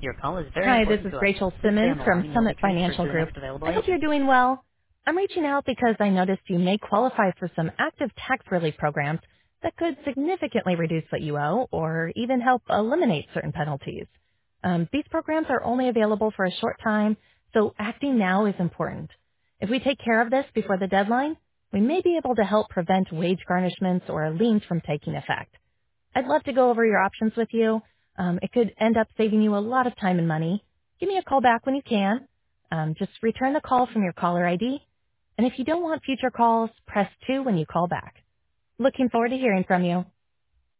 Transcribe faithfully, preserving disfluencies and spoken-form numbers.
Your call is very Hi, this important is to us. Rachel Please stay Simmons on the line from and you'll be Summit transferred Financial to the Group. next available I hope you're agent. doing well. I'm reaching out because I noticed you may qualify for some active tax relief programs that could significantly reduce what you owe or even help eliminate certain penalties. Um, these programs are only available for a short time, so acting now is important. If we take care of this before the deadline, we may be able to help prevent wage garnishments or liens from taking effect. I'd love to go over your options with you. Um, it could end up saving you a lot of time and money. Give me a call back when you can. Um, just return the call from your caller I D. And if you don't want future calls, press two when you call back. Looking forward to hearing from you.